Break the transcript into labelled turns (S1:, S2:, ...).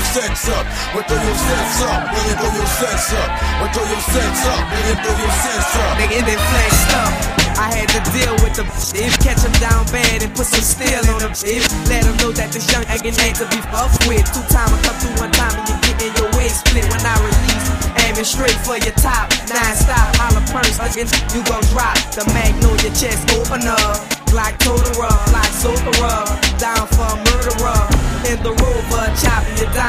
S1: sex up. Well, throw your sex up. Nigga, throw your sex up. Well, throw your sex up. Nigga, throw your sex up.
S2: Nigga, it been flexed up. I had to deal with the if catch him down bad and put some steel on him. If let him know that this young agent ain't to be fucked with. 2 times I come through 1 time and you getting your way split. When I release, aiming straight for your top. 9 stop, holla purse against you gon' drop. The mag know your chest open up. Glock Totara, like Sothera. Down for a murderer. In the Rover, chopping you down.